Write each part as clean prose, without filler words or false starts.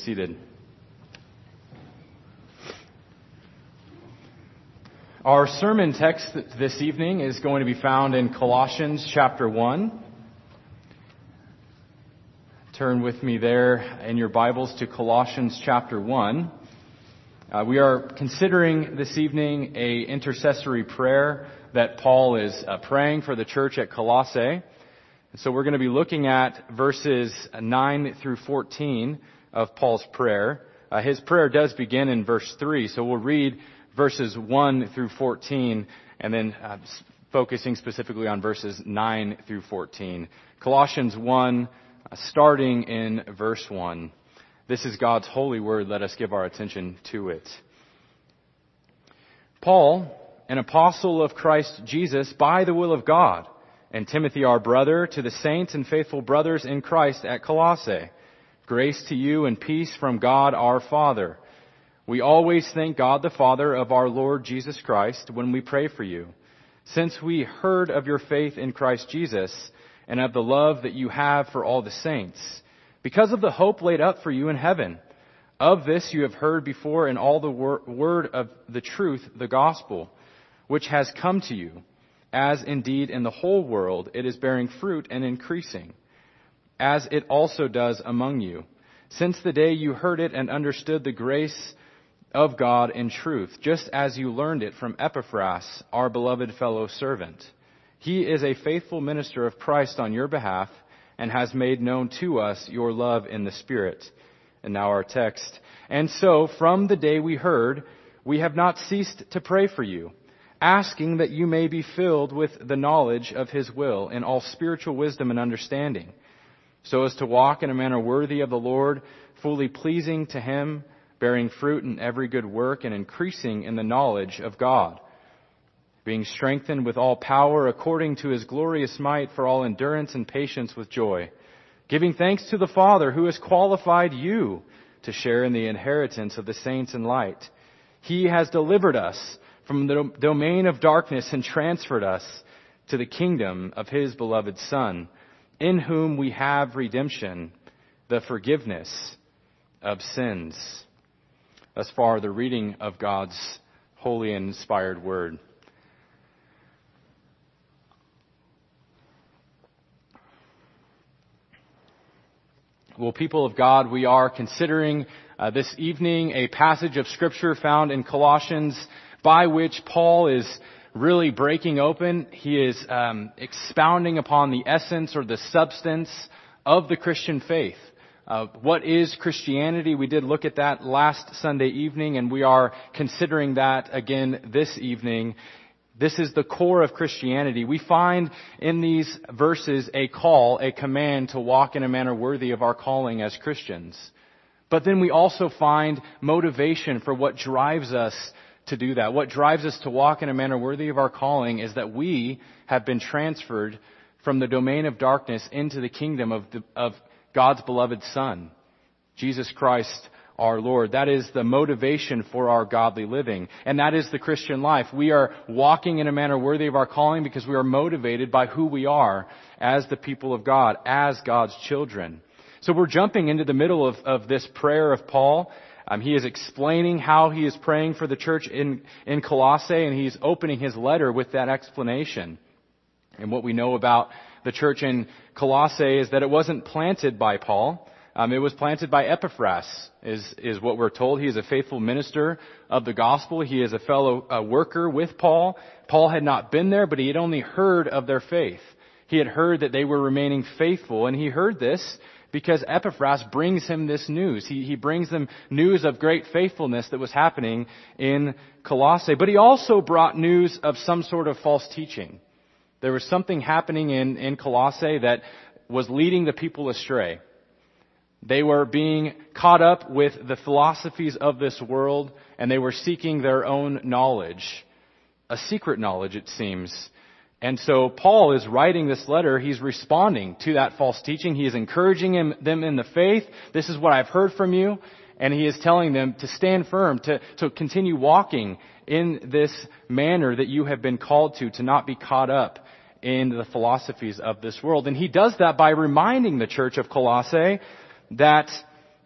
seated. Our sermon text this evening is going to be found in Colossians chapter 1. Turn with me there in your Bibles to Colossians chapter 1. We are considering this evening a intercessory prayer that Paul is praying for the church at Colossae. So we're going to be looking at verses 9 through 14 of Paul's prayer. His prayer does begin in verse 3, so we'll read verses 1 through 14 and then focusing specifically on verses 9 through 14. Colossians 1, starting in verse 1. This is God's holy word. Let us give our attention to it. Paul, an apostle of Christ Jesus by the will of God, and Timothy our brother, to the saints and faithful brothers in Christ at Colossae. Grace to you and peace from God our Father. We always thank God the Father of our Lord Jesus Christ when we pray for you, since we heard of your faith in Christ Jesus and of the love that you have for all the saints, because of the hope laid up for you in heaven. Of this you have heard before in all the word of the truth, the gospel, which has come to you, as indeed in the whole world it is bearing fruit and increasing, as it also does among you, since the day you heard it and understood the grace of God in truth, just as you learned it from Epaphras, our beloved fellow servant. He is a faithful minister of Christ on your behalf and has made known to us your love in the Spirit. And now our text. And so, from the day we heard, we have not ceased to pray for you, asking that you may be filled with the knowledge of His will in all spiritual wisdom and understanding, so as to walk in a manner worthy of the Lord, fully pleasing to Him, bearing fruit in every good work and increasing in the knowledge of God, being strengthened with all power according to His glorious might for all endurance and patience with joy, giving thanks to the Father who has qualified you to share in the inheritance of the saints in light. He has delivered us from the domain of darkness and transferred us to the kingdom of His beloved Son, in whom we have redemption, the forgiveness of sins. Thus far, the reading of God's holy and inspired word. Well, people of God, we are considering this evening a passage of Scripture found in Colossians by which Paul is really breaking open. He is expounding upon the essence or the substance of the Christian faith. What is Christianity? We did look at that last Sunday evening, and we are considering that again this evening. This is the core of Christianity. We find in these verses a call, a command to walk in a manner worthy of our calling as Christians. But then we also find motivation for what drives us to do that. What drives us to walk in a manner worthy of our calling is that we have been transferred from the domain of darkness into the kingdom of God's beloved Son, Jesus Christ our Lord. That is the motivation for our godly living. And that is the Christian life. We are walking in a manner worthy of our calling because we are motivated by who we are as the people of God, as God's children. So we're jumping into the middle of this prayer of Paul. He is explaining how he is praying for the church in Colossae, and he's opening his letter with that explanation. And what we know about the church in Colossae is that it wasn't planted by Paul. It was planted by Epaphras, is what we're told. He is a faithful minister of the gospel. He is a fellow worker with Paul. Paul had not been there, but he had only heard of their faith. He had heard that they were remaining faithful, and he heard this because Epaphras brings him this news. He brings them news of great faithfulness that was happening in Colossae. But he also brought news of some sort of false teaching. There was something happening in Colossae that was leading the people astray. They were being caught up with the philosophies of this world, and they were seeking their own knowledge. A secret knowledge, it seems. And so Paul is writing this letter. He's responding to that false teaching. He is encouraging them in the faith. This is what I've heard from you. And he is telling them to stand firm, to continue walking in this manner that you have been called to not be caught up in the philosophies of this world. And he does that by reminding the church of Colossae that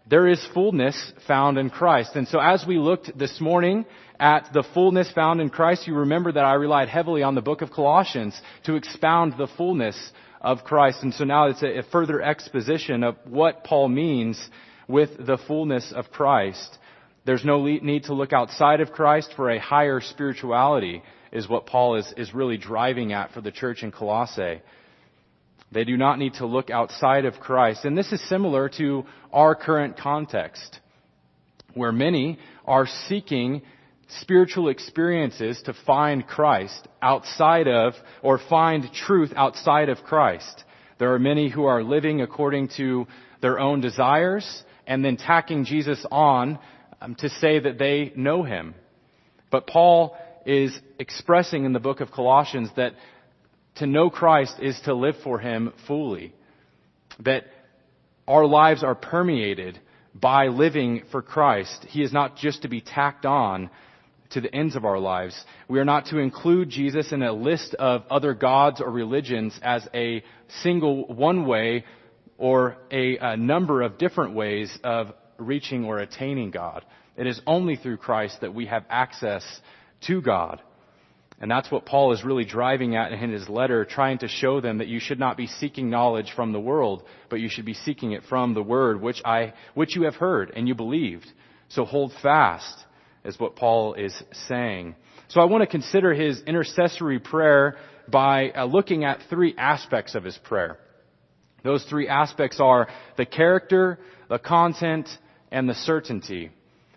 there is fullness found in Christ. And so as we looked this morning at the fullness found in Christ, you remember that I relied heavily on the book of Colossians to expound the fullness of Christ. And so now it's a further exposition of what Paul means with the fullness of Christ. There's no need to look outside of Christ for a higher spirituality, is what Paul is really driving at for the church in Colossae. They do not need to look outside of Christ. And this is similar to our current context, where many are seeking spiritual experiences to find Christ outside of, or find truth outside of Christ. There are many who are living according to their own desires and then tacking Jesus on to say that they know Him. But Paul is expressing in the book of Colossians that to know Christ is to live for Him fully. That our lives are permeated by living for Christ. He is not just to be tacked on to the ends of our lives. We are not to include Jesus in a list of other gods or religions as a single one way or a number of different ways of reaching or attaining God. It is only through Christ that we have access to God. And that's what Paul is really driving at in his letter, trying to show them that you should not be seeking knowledge from the world, but you should be seeking it from the Word, which you have heard and you believed. So hold fast, is what Paul is saying. So I want to consider his intercessory prayer by looking at three aspects of his prayer. Those three aspects are the character, the content, and the certainty.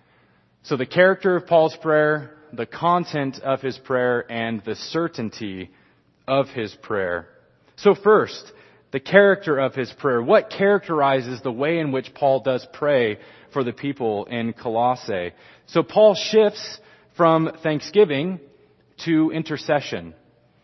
So the character of Paul's prayer, the content of his prayer, and the certainty of his prayer. So first, the character of his prayer. What characterizes the way in which Paul does pray for the people in Colossae? So Paul shifts from thanksgiving to intercession.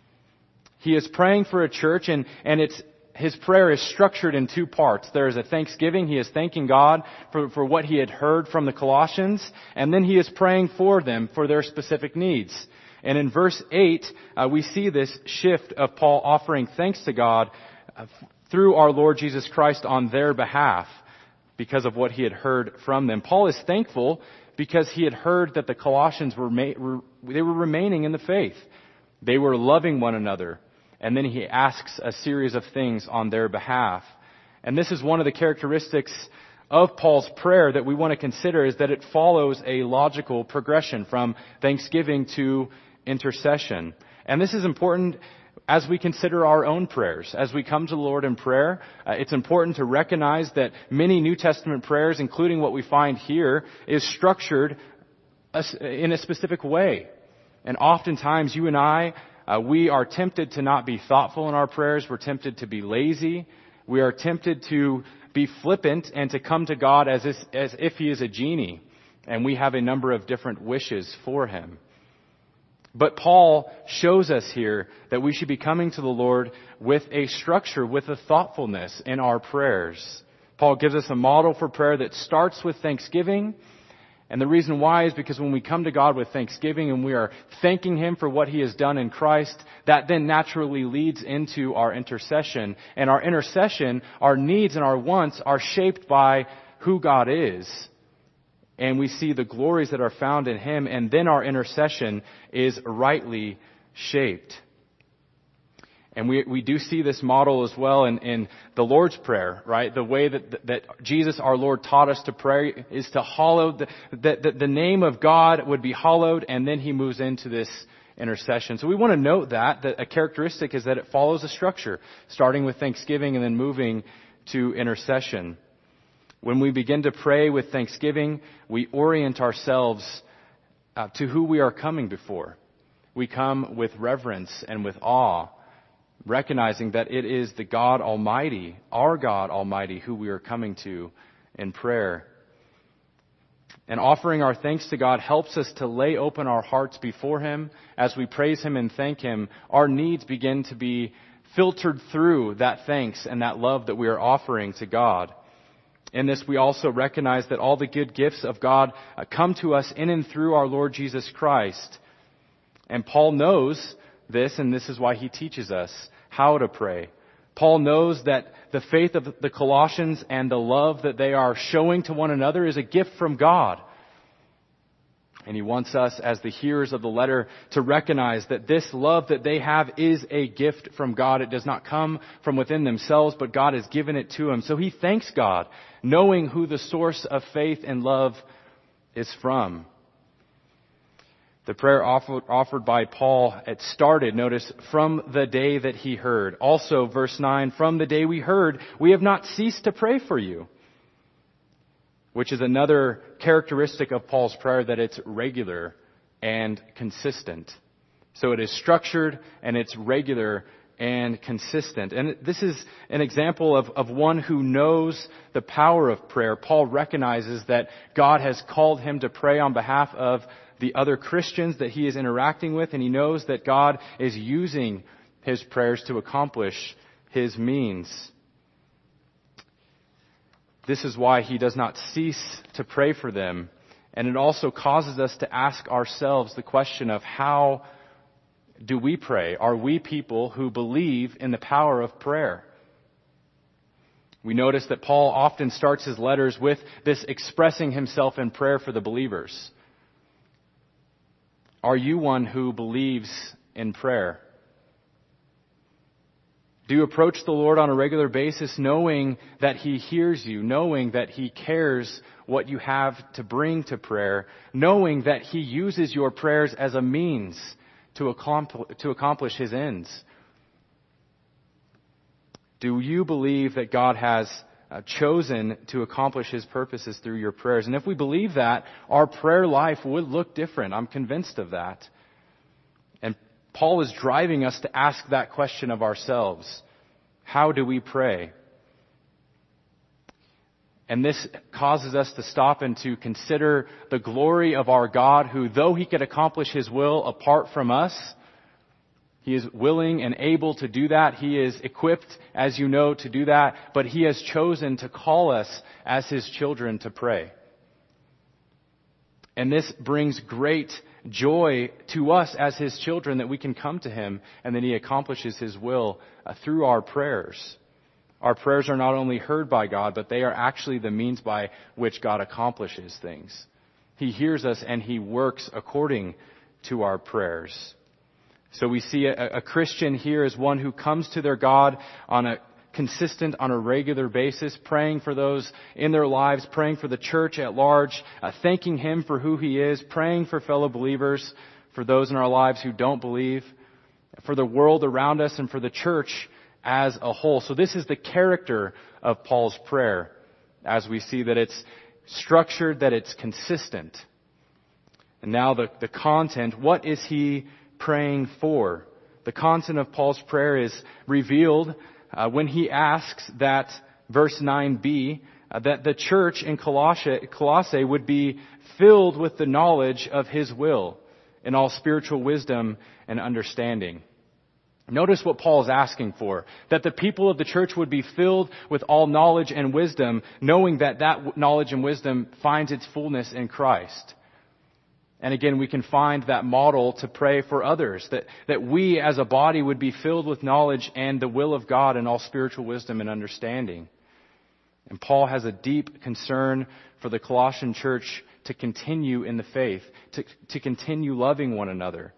He is praying for a church, and his prayer is structured in two parts. There is a thanksgiving. He is thanking God for what he had heard from the Colossians. And then he is praying for them, for their specific needs. And in verse 8, we see this shift of Paul offering thanks to God through our Lord Jesus Christ on their behalf because of what he had heard from them. Paul is thankful because he had heard that the Colossians were remaining in the faith. They were loving one another. And then he asks a series of things on their behalf. And this is one of the characteristics of Paul's prayer that we want to consider, is that it follows a logical progression from thanksgiving to intercession. And this is important as we consider our own prayers. As we come to the Lord in prayer, it's important to recognize that many New Testament prayers, including what we find here, is structured in a specific way. And oftentimes you and I, we are tempted to not be thoughtful in our prayers. We're tempted to be lazy. We are tempted to be flippant and to come to God as if He is a genie, and we have a number of different wishes for Him. But Paul shows us here that we should be coming to the Lord with a structure, with a thoughtfulness in our prayers. Paul gives us a model for prayer that starts with thanksgiving. And the reason why is because when we come to God with thanksgiving and we are thanking Him for what He has done in Christ, that then naturally leads into our intercession. And our intercession, our needs and our wants are shaped by who God is. And we see the glories that are found in Him, and then our intercession is rightly shaped. And we do see this model as well in the Lord's Prayer, right? The way that Jesus, our Lord, taught us to pray is to hallow, the name of God would be hallowed, and then He moves into this intercession. So we want to note that a characteristic is that it follows a structure, starting with thanksgiving and then moving to intercession. When we begin to pray with thanksgiving, we orient ourselves to who we are coming before. We come with reverence and with awe, recognizing that it is the God Almighty, our God Almighty, who we are coming to in prayer. And offering our thanks to God helps us to lay open our hearts before Him. As we praise Him and thank Him, our needs begin to be filtered through that thanks and that love that we are offering to God. In this, we also recognize that all the good gifts of God come to us in and through our Lord Jesus Christ. And Paul knows this, and this is why he teaches us how to pray. Paul knows that the faith of the Colossians and the love that they are showing to one another is a gift from God. And he wants us, as the hearers of the letter, to recognize that this love that they have is a gift from God. It does not come from within themselves, but God has given it to them. So he thanks God, knowing who the source of faith and love is from. The prayer offered by Paul, it started, notice, from the day that he heard. Also, verse 9, from the day we heard, we have not ceased to pray for you. Which is another characteristic of Paul's prayer, that it's regular and consistent. So it is structured and it's regular and consistent. And this is an example of one who knows the power of prayer. Paul recognizes that God has called him to pray on behalf of the other Christians that he is interacting with, and he knows that God is using his prayers to accomplish his means. This is why he does not cease to pray for them. And it also causes us to ask ourselves the question of, how do we pray? Are we people who believe in the power of prayer? We notice that Paul often starts his letters with this expressing himself in prayer for the believers. Are you one who believes in prayer? Do you approach the Lord on a regular basis knowing that He hears you, knowing that He cares what you have to bring to prayer, knowing that He uses your prayers as a means to accomplish His ends? Do you believe that God has chosen to accomplish His purposes through your prayers? And if we believe that, our prayer life would look different. I'm convinced of that. And Paul is driving us to ask that question of ourselves. How do we pray? And this causes us to stop and to consider the glory of our God, who, though He could accomplish His will apart from us, He is willing and able to do that. He is equipped, as you know, to do that. But He has chosen to call us as His children to pray. And this brings great joy to us as His children, that we can come to Him and that He accomplishes His will through our prayers. Our prayers are not only heard by God, but they are actually the means by which God accomplishes things. He hears us and He works according to our prayers. So we see a Christian here as one who comes to their God on a regular basis, praying for those in their lives, praying for the church at large, thanking Him for who He is, praying for fellow believers, for those in our lives who don't believe, for the world around us, and for the church as a whole. So this is the character of Paul's prayer, as we see that it's structured, that it's consistent. And now the content, what is he praying for? The content of Paul's prayer is revealed when he asks that, verse 9b, that the church in Colossae would be filled with the knowledge of His will in all spiritual wisdom and understanding. Notice what Paul is asking for, that the people of the church would be filled with all knowledge and wisdom, knowing that that knowledge and wisdom finds its fullness in Christ. And again, we can find that model to pray for others, that we as a body would be filled with knowledge and the will of God and all spiritual wisdom and understanding. And Paul has a deep concern for the Colossian church to continue in the faith, to continue loving one another,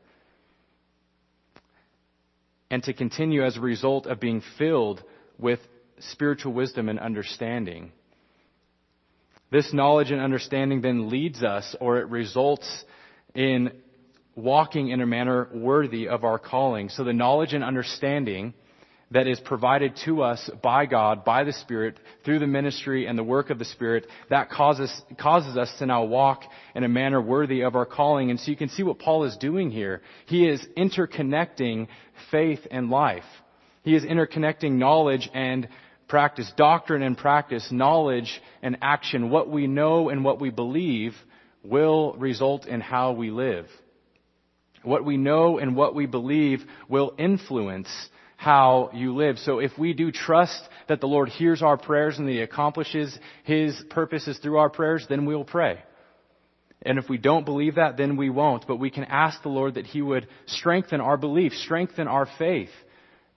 and to continue as a result of being filled with spiritual wisdom and understanding. This knowledge and understanding then leads us, or it results in walking in a manner worthy of our calling. So the knowledge and understanding that is provided to us by God, by the Spirit, through the ministry and the work of the Spirit, that causes us to now walk in a manner worthy of our calling. And so you can see what Paul is doing here. He is interconnecting faith and life. He is interconnecting knowledge and practice, doctrine and practice, knowledge and action. What we know and what we believe will result in how we live. What we know and what we believe will influence how you live. So if we do trust that the Lord hears our prayers and that He accomplishes His purposes through our prayers, then we'll pray. And if we don't believe that, then we won't. But we can ask the Lord that He would strengthen our belief, strengthen our faith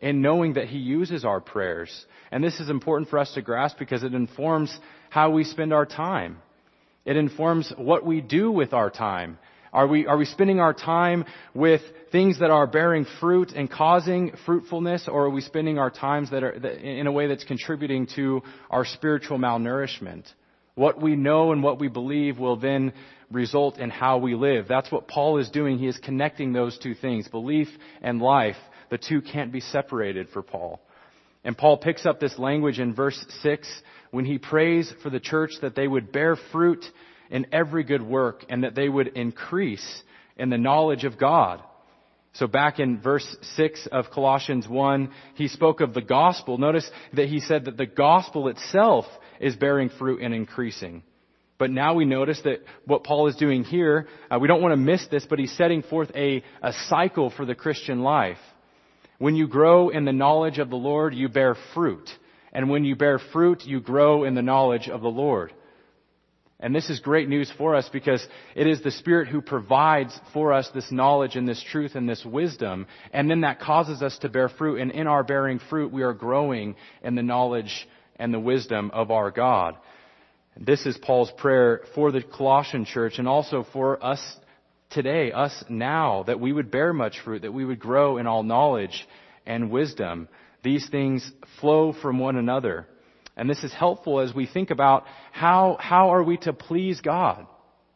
in knowing that He uses our prayers. And this is important for us to grasp because it informs how we spend our time. It informs what we do with our time. Are we spending our time with things that are bearing fruit and causing fruitfulness, or are we spending our times that in a way that's contributing to our spiritual malnourishment? What we know and what we believe will then result in how we live. That's what Paul is doing. He is connecting those two things, belief and life. The two can't be separated for Paul. And Paul picks up this language in verse 6 when he prays for the church that they would bear fruit in every good work and that they would increase in the knowledge of God. So back in verse 6 of Colossians 1, he spoke of the gospel. Notice that he said that the gospel itself is bearing fruit and increasing. But now we notice that what Paul is doing here, we don't want to miss this, but he's setting forth a cycle for the Christian life. When you grow in the knowledge of the Lord, you bear fruit. And when you bear fruit, you grow in the knowledge of the Lord. And this is great news for us because it is the Spirit who provides for us this knowledge and this truth and this wisdom. And then that causes us to bear fruit. And in our bearing fruit, we are growing in the knowledge and the wisdom of our God. And this is Paul's prayer for the Colossian church and also for us today, us now, that we would bear much fruit, that we would grow in all knowledge and wisdom. These things flow from one another. And this is helpful as we think about how are we to please God?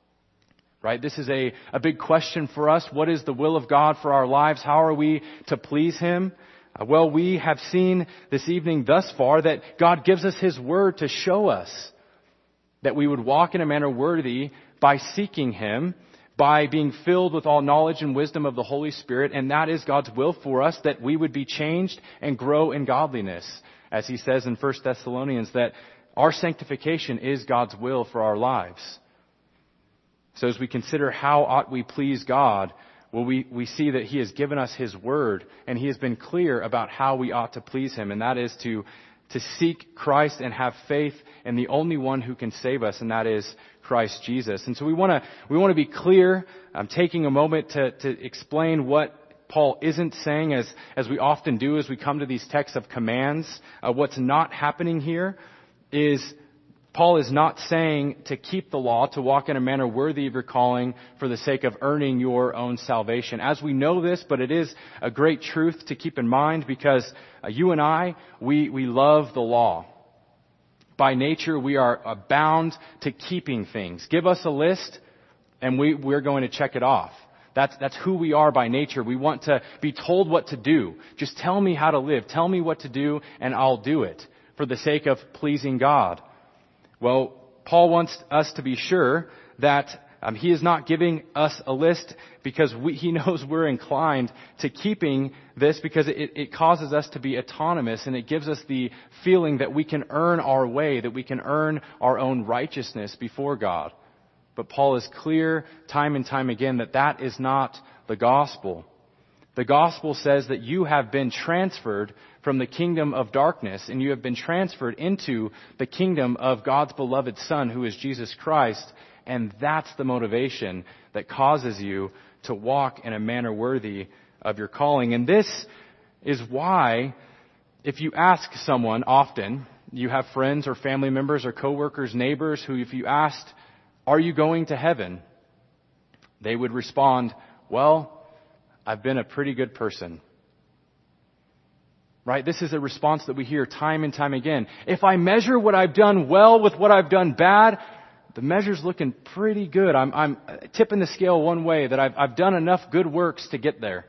Right? This is a big question for us. What is the will of God for our lives? How are we to please Him? Well, we have seen this evening thus far that God gives us His Word to show us that we would walk in a manner worthy by seeking Him, by being filled with all knowledge and wisdom of the Holy Spirit, and that is God's will for us, that we would be changed and grow in godliness. As he says in 1 Thessalonians, that our sanctification is God's will for our lives. So as we consider how ought we please God, well, we see that He has given us His Word, and He has been clear about how we ought to please Him, and that is to seek Christ and have faith in the only one who can save us, and that is Christ Jesus. And so we want to be clear. I'm taking a moment to explain what Paul isn't saying, as we often do as we come to these texts of commands. What's not happening here is Paul is not saying to keep the law, to walk in a manner worthy of your calling for the sake of earning your own salvation. As we know this, but it is a great truth to keep in mind because you and I, we love the law. By nature, we are bound to keeping things. Give us a list and we're going to check it off. That's who we are by nature. We want to be told what to do. Just tell me how to live. Tell me what to do and I'll do it for the sake of pleasing God. Well, Paul wants us to be sure that he is not giving us a list because he knows we're inclined to keeping this because it causes us to be autonomous and it gives us the feeling that we can earn our way, that we can earn our own righteousness before God. But Paul is clear time and time again that that is not the gospel. The gospel says that you have been transferred from the kingdom of darkness and you have been transferred into the kingdom of God's beloved Son, who is Jesus Christ. And that's the motivation that causes you to walk in a manner worthy of your calling. And this is why, if you ask someone often, you have friends or family members or coworkers, neighbors, who if you asked, are you going to heaven? They would respond, well, I've been a pretty good person. Right? This is a response that we hear time and time again. If I measure what I've done well with what I've done bad, the measure's looking pretty good. I'm tipping the scale one way, that I've done enough good works to get there.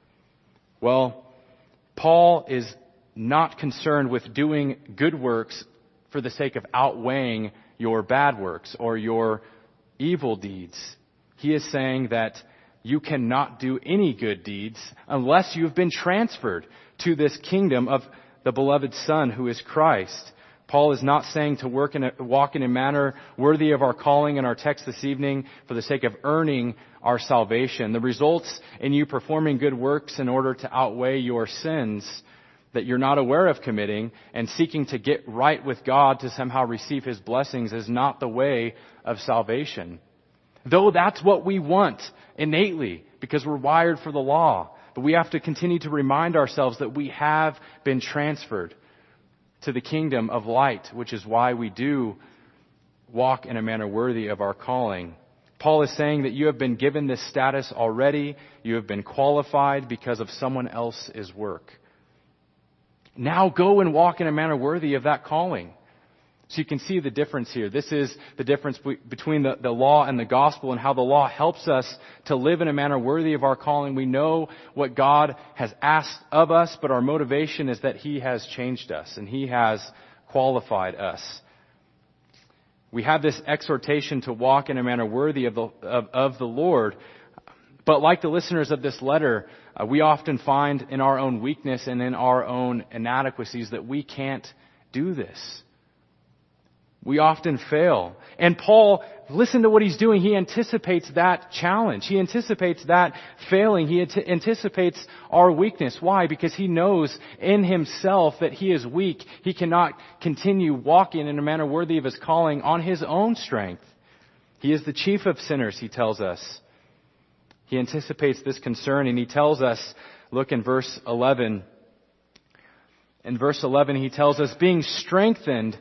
Well, Paul is not concerned with doing good works for the sake of outweighing your bad works or your evil deeds. He is saying that you cannot do any good deeds unless you've been transferred to this kingdom of the beloved Son, who is Christ. Paul is not saying to walk in a manner worthy of our calling in our text this evening for the sake of earning our salvation. The results in you performing good works in order to outweigh your sins that you're not aware of committing and seeking to get right with God to somehow receive His blessings is not the way of salvation. Though that's what we want innately because we're wired for the law. But we have to continue to remind ourselves that we have been transferred to the kingdom of light, which is why we do walk in a manner worthy of our calling. Paul is saying that you have been given this status already. You have been qualified because of someone else's work. Now go and walk in a manner worthy of that calling. So you can see the difference here. This is the difference between the law and the gospel, and how the law helps us to live in a manner worthy of our calling. We know what God has asked of us, but our motivation is that He has changed us and He has qualified us. We have this exhortation to walk in a manner worthy of the Lord. But like the listeners of this letter, we often find in our own weakness and in our own inadequacies that we can't do this. We often fail. And Paul, listen to what he's doing. He anticipates that challenge. He anticipates that failing. He anticipates our weakness. Why? Because he knows in himself that he is weak. He cannot continue walking in a manner worthy of his calling on his own strength. He is the chief of sinners, he tells us. He anticipates this concern, and he tells us, look in verse 11. In verse 11, he tells us, being strengthened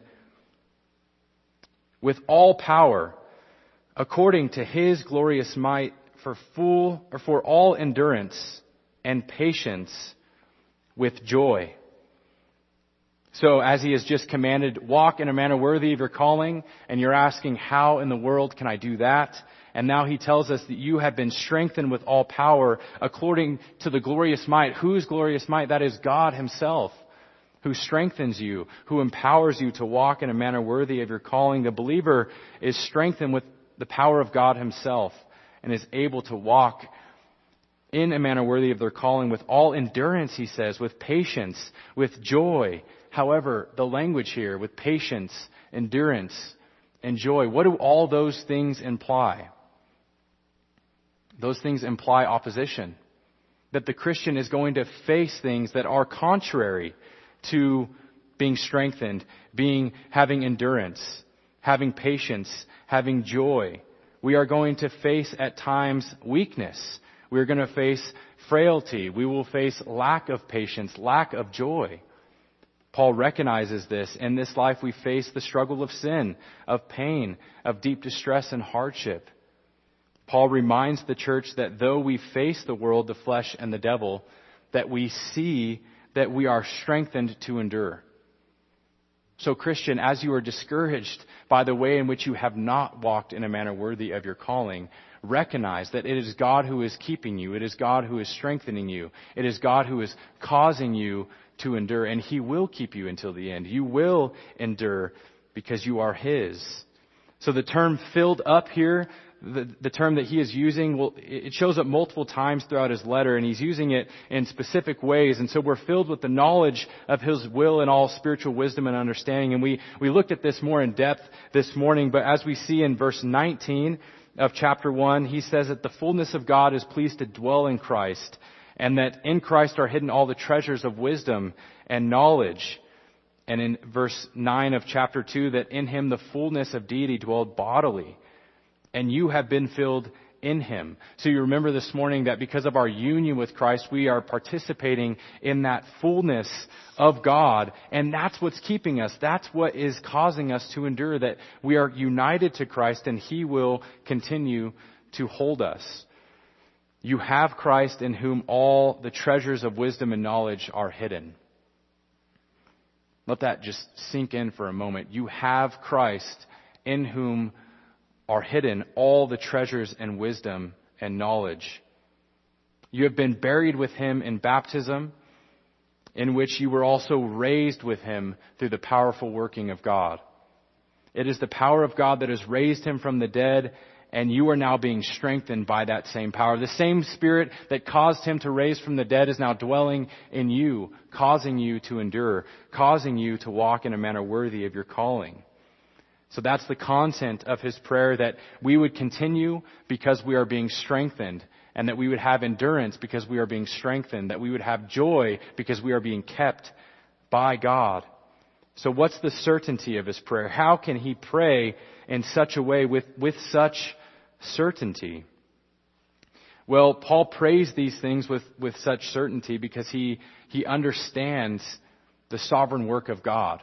with all power, according to His glorious might, for all endurance and patience with joy. So, as he has just commanded, walk in a manner worthy of your calling, and you're asking, how in the world can I do that? And now he tells us that you have been strengthened with all power according to the glorious might. Whose glorious might? That is God Himself, who strengthens you, who empowers you to walk in a manner worthy of your calling. The believer is strengthened with the power of God Himself and is able to walk in a manner worthy of their calling with all endurance, he says, with patience, with joy. However, the language here, with patience, endurance, and joy, what do all those things imply? Those things imply opposition. That the Christian is going to face things that are contrary to being strengthened, having endurance, having patience, having joy. We are going to face at times weakness. We are going to face frailty. We will face lack of patience, lack of joy. Paul recognizes this. In this life we face the struggle of sin, of pain, of deep distress and hardship. Paul reminds the church that though we face the world, the flesh, and the devil, that we see that we are strengthened to endure. So Christian, as you are discouraged by the way in which you have not walked in a manner worthy of your calling, recognize that it is God who is keeping you. It is God who is strengthening you. It is God who is causing you to endure, and He will keep you until the end. You will endure because you are His. So the term filled up here, the term that he is using, it shows up multiple times throughout his letter, and he's using it in specific ways. And so we're filled with the knowledge of His will and all spiritual wisdom and understanding. And we looked at this more in depth this morning, but as we see in verse 19 of chapter 1, he says that the fullness of God is pleased to dwell in Christ, and that in Christ are hidden all the treasures of wisdom and knowledge. And in verse 9 of chapter 2, that in Him the fullness of deity dwelled bodily, and you have been filled in Him. So you remember this morning that because of our union with Christ, we are participating in that fullness of God, and that's what's keeping us. That's what is causing us to endure, that we are united to Christ, and He will continue to hold us. You have Christ, in whom all the treasures of wisdom and knowledge are hidden. Let that just sink in for a moment. You have Christ, in whom are hidden all the treasures and wisdom and knowledge. You have been buried with Him in baptism, in which you were also raised with Him through the powerful working of God. It is the power of God that has raised Him from the dead, and you are now being strengthened by that same power. The same Spirit that caused Him to raise from the dead is now dwelling in you, causing you to endure, causing you to walk in a manner worthy of your calling. So that's the content of his prayer, that we would continue because we are being strengthened, and that we would have endurance because we are being strengthened, that we would have joy because we are being kept by God. So what's the certainty of his prayer? How can he pray in such a way with such certainty? Well, Paul prays these things with such certainty because he understands the sovereign work of God.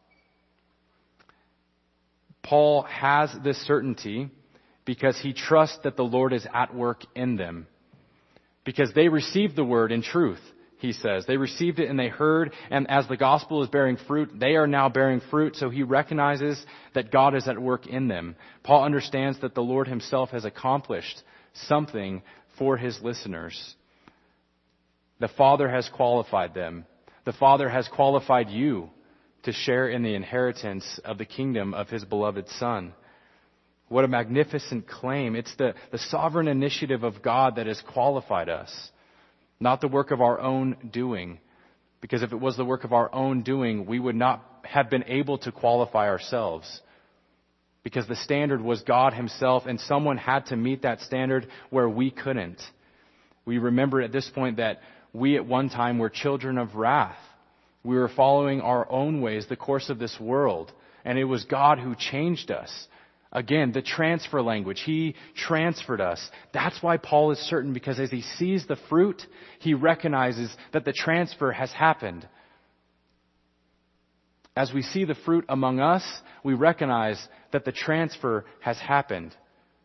Paul has this certainty because he trusts that the Lord is at work in them. Because they received the word in truth, he says. They received it and they heard, and as the gospel is bearing fruit, they are now bearing fruit, so he recognizes that God is at work in them. Paul understands that the Lord himself has accomplished something for his listeners. The Father has qualified them. The Father has qualified you to share in the inheritance of the kingdom of his beloved Son. What a magnificent claim. It's the sovereign initiative of God that has qualified us, not the work of our own doing. Because if it was the work of our own doing, we would not have been able to qualify ourselves. Because the standard was God himself, and someone had to meet that standard where we couldn't. We remember at this point that we at one time were children of wrath. We were following our own ways, the course of this world. And it was God who changed us. Again, the transfer language. He transferred us. That's why Paul is certain, because as he sees the fruit, he recognizes that the transfer has happened. As we see the fruit among us, we recognize that the transfer has happened.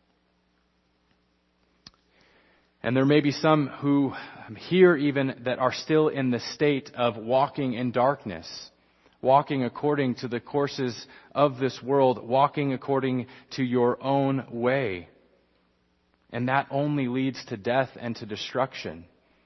And there may be some who here even that are still in the state of walking in darkness, walking according to the courses of this world, walking according to your own way. And that only leads to death and to destruction.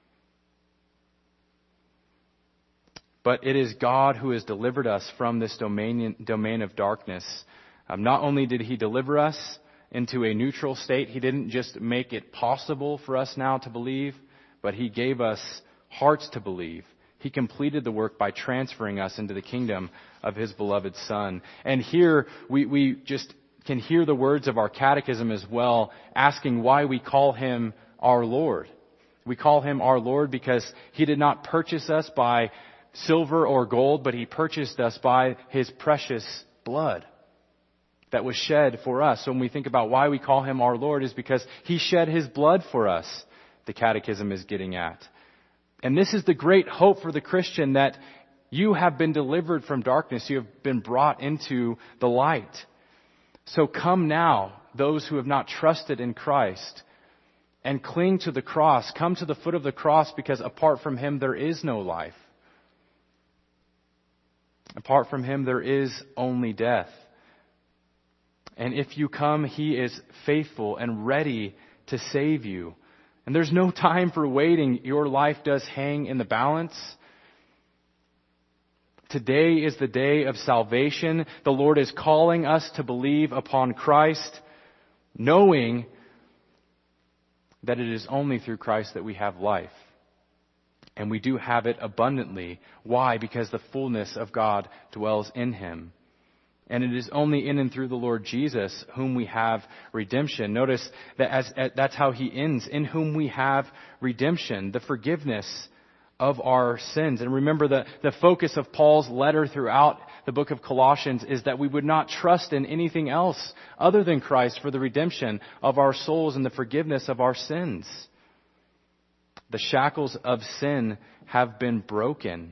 But it is God who has delivered us from this domain of darkness. Not only did he deliver us into a neutral state, he didn't just make it possible for us now to believe, but he gave us hearts to believe. He completed the work by transferring us into the kingdom of his beloved Son. And here we just can hear the words of our catechism as well, asking why we call him our Lord. We call him our Lord because he did not purchase us by silver or gold, but he purchased us by his precious blood that was shed for us. So when we think about why we call him our Lord, is because he shed his blood for us, the catechism is getting at. And this is the great hope for the Christian, that you have been delivered from darkness. You have been brought into the light. So come now, those who have not trusted in Christ, and cling to the cross. Come to the foot of the cross, because apart from him there is no life. Apart from him there is only death. And if you come, he is faithful and ready to save you. And there's no time for waiting. Your life does hang in the balance. Today is the day of salvation. The Lord is calling us to believe upon Christ, knowing that it is only through Christ that we have life. And we do have it abundantly. Why? Because the fullness of God dwells in him. And it is only in and through the Lord Jesus whom we have redemption. Notice that that's how he ends. In whom we have redemption, the forgiveness of our sins. And remember, the focus of Paul's letter throughout the book of Colossians is that we would not trust in anything else other than Christ for the redemption of our souls and the forgiveness of our sins. The shackles of sin have been broken.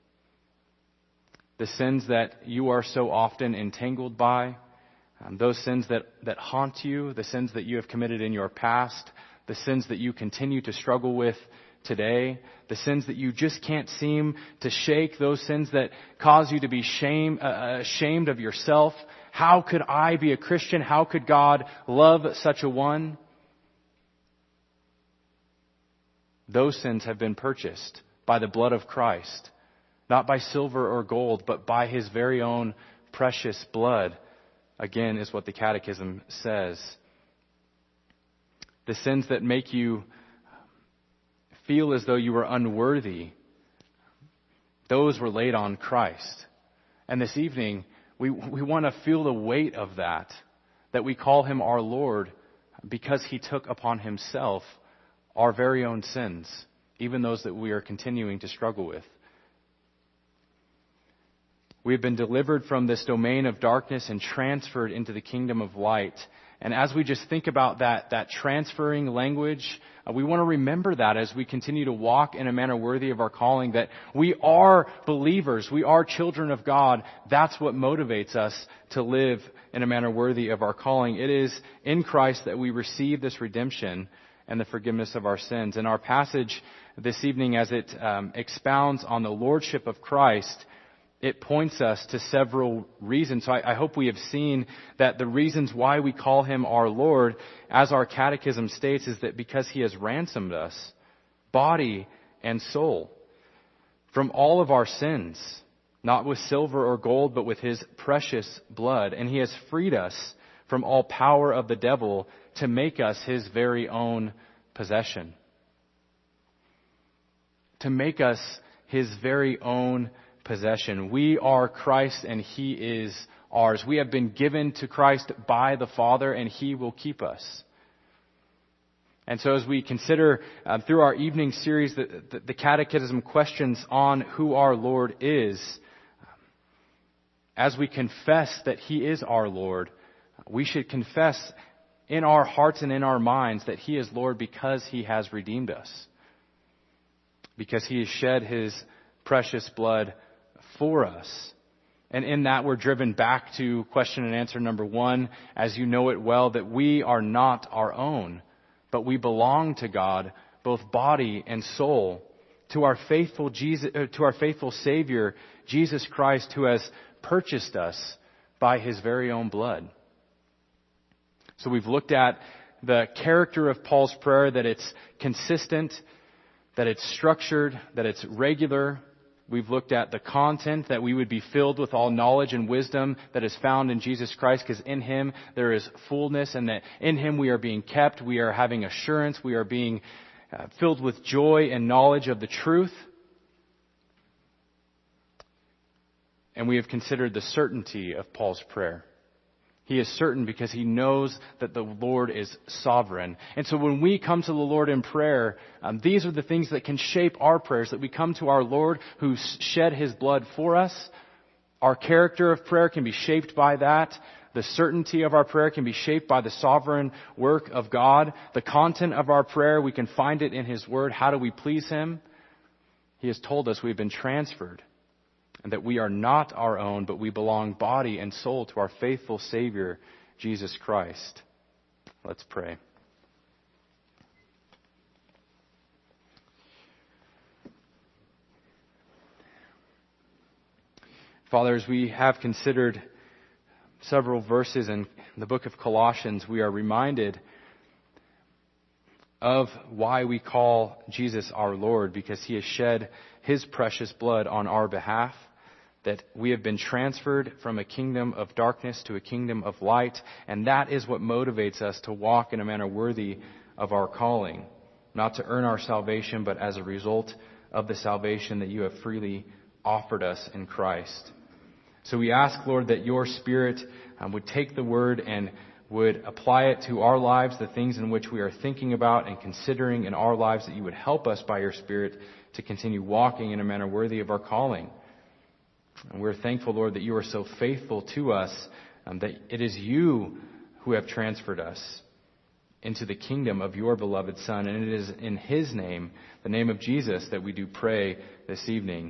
The sins that you are so often entangled by, those sins that haunt you, the sins that you have committed in your past, the sins that you continue to struggle with today, the sins that you just can't seem to shake, those sins that cause you to be ashamed of yourself. How could I be a Christian? How could God love such a one? Those sins have been purchased by the blood of Christ. Not by silver or gold, but by his very own precious blood. Again, is what the Catechism says. The sins that make you feel as though you are unworthy, those were laid on Christ. And this evening, we want to feel the weight of that we call him our Lord, because he took upon himself our very own sins, even those that we are continuing to struggle with. We have been delivered from this domain of darkness and transferred into the kingdom of light. And as we just think about that transferring language, we want to remember that as we continue to walk in a manner worthy of our calling, that we are believers, we are children of God. That's what motivates us to live in a manner worthy of our calling. It is in Christ that we receive this redemption and the forgiveness of our sins. And our passage this evening, as it expounds on the lordship of Christ, it points us to several reasons. So I hope we have seen that the reasons why we call him our Lord, as our catechism states, is that because he has ransomed us, body and soul, from all of our sins, not with silver or gold, but with his precious blood. And he has freed us from all power of the devil to make us his very own possession. To make us his very own possession. We are Christ and he is ours. We have been given to Christ by the Father and he will keep us. And so as we consider through our evening series the catechism questions on who our Lord is, as we confess that he is our Lord, we should confess in our hearts and in our minds that he is Lord because he has redeemed us. Because he has shed his precious blood for us. And in that we're driven back to question and answer number 1, as you know it well, that we are not our own, but we belong to God, both body and soul, to our faithful Savior, Jesus Christ, who has purchased us by his very own blood. So we've looked at the character of Paul's prayer, that it's consistent, that it's structured, that it's regular. We've looked at the content, that we would be filled with all knowledge and wisdom that is found in Jesus Christ, because in him there is fullness, and that in him we are being kept, we are having assurance, we are being filled with joy and knowledge of the truth. And we have considered the certainty of Paul's prayer. He is certain because he knows that the Lord is sovereign. And so when we come to the Lord in prayer, these are the things that can shape our prayers, that we come to our Lord who shed his blood for us. Our character of prayer can be shaped by that. The certainty of our prayer can be shaped by the sovereign work of God. The content of our prayer, we can find it in his word. How do we please him? He has told us we've been transferred, and that we are not our own, but we belong body and soul to our faithful Savior, Jesus Christ. Let's pray. Father, as we have considered several verses in the book of Colossians, we are reminded of why we call Jesus our Lord, because he has shed his precious blood on our behalf, that we have been transferred from a kingdom of darkness to a kingdom of light, and that is what motivates us to walk in a manner worthy of our calling, not to earn our salvation, but as a result of the salvation that you have freely offered us in Christ. So we ask, Lord, that your Spirit would take the word and would apply it to our lives, the things in which we are thinking about and considering in our lives, that you would help us by your Spirit to continue walking in a manner worthy of our calling. And we're thankful, Lord, that you are so faithful to us, that it is you who have transferred us into the kingdom of your beloved Son. And it is in his name, the name of Jesus, that we do pray this evening.